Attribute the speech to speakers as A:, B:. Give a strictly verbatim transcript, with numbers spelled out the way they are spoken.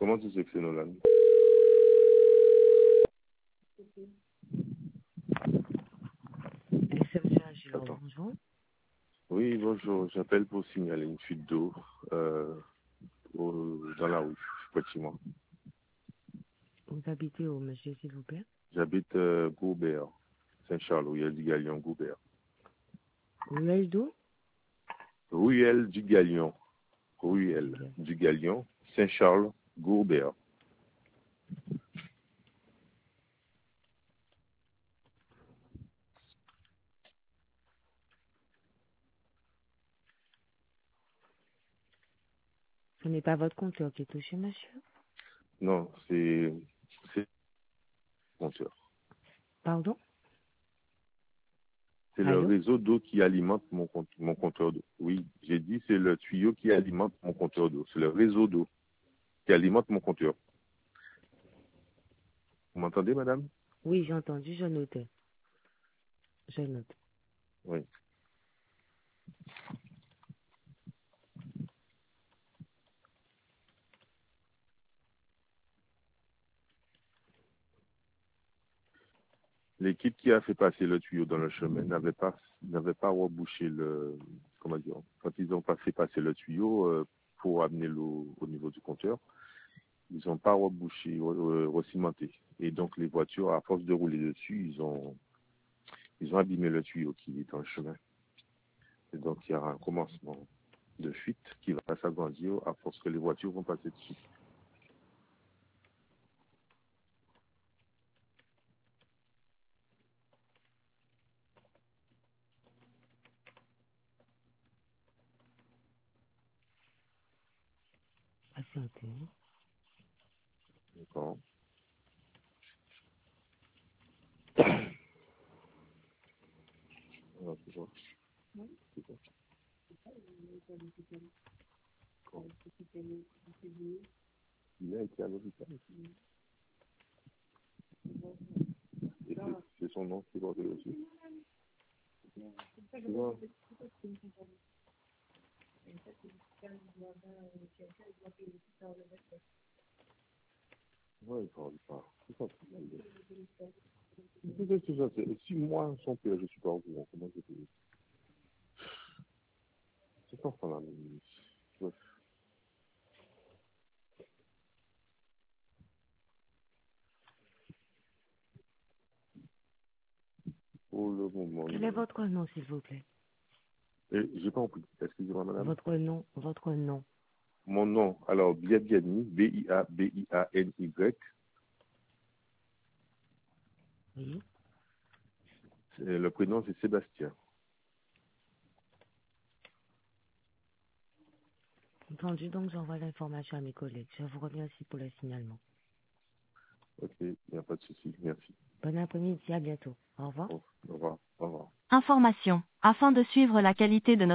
A: Comment tu sais que c'est Nolan?
B: S M C Agilor,
A: Attends.
B: bonjour.
A: Oui, bonjour. J'appelle pour signaler une fuite d'eau euh, au- dans la rue, près moi.
B: Vous habitez où, monsieur, s'il vous plaît?
A: J'habite euh, Goubert, Saint-Charles, Ruelle du Galion, Goubert.
B: Ruelle d'où?
A: Ruelle du Galion, Ruelle
B: Bien.
A: du Galion, Saint-Charles, Goubert.
B: Ce n'est pas votre compteur qui est touché, monsieur?
A: Non, c'est c'est le compteur.
B: Pardon?
A: C'est le
B: Allô?
A: réseau d'eau qui alimente mon, compte- mon compteur d'eau. Oui, j'ai dit c'est le tuyau qui alimente mon compteur d'eau. C'est le réseau d'eau qui alimente mon compteur. Vous m'entendez, madame?
B: Oui, j'ai entendu, je notais. Je note.
A: Oui. L'équipe qui a fait passer le tuyau dans le chemin n'avait pas n'avait pas rebouché le comment dire quand ils ont pas fait passer le tuyau euh, pour amener l'eau au niveau du compteur, ils n'ont pas rebouché, re- recimenté. Et donc les voitures, à force de rouler dessus, ils ont ils ont abîmé le tuyau qui est dans le chemin. Et donc il y aura un commencement de fuite qui va s'agrandir à force que les voitures vont passer dessus.
B: Patientez.
A: D'accord. Alors, c'est bon. C'est bon. Quand il a été à l'hôpital. Et c'est c'est son nom qui est bordé dessus. Tu vois? Ouais, il parle pas. C'est pas plus mal. Qu'est-ce que ça fait? Si moi, son père, je suis pas au courant, comment je fais? C'est pas ça, là. Mais... Pour le moment,
B: Quel est
A: non.
B: votre nom, s'il vous plaît?
A: Et j'ai pas compris. Excusez-moi, madame.
B: Votre nom, votre nom.
A: Mon nom, alors, Biabiani, B I A B I A N Y.
B: Oui.
A: C'est- Le prénom, c'est Sébastien.
B: Entendu, donc j'envoie l'information à mes collègues. Je vous remercie pour le signalement.
A: Ok, il n'y a pas de souci. Merci.
B: Bon après-midi, à bientôt. Au revoir.
A: Au au revoir. Au revoir.
C: Information. Afin de suivre la qualité de notre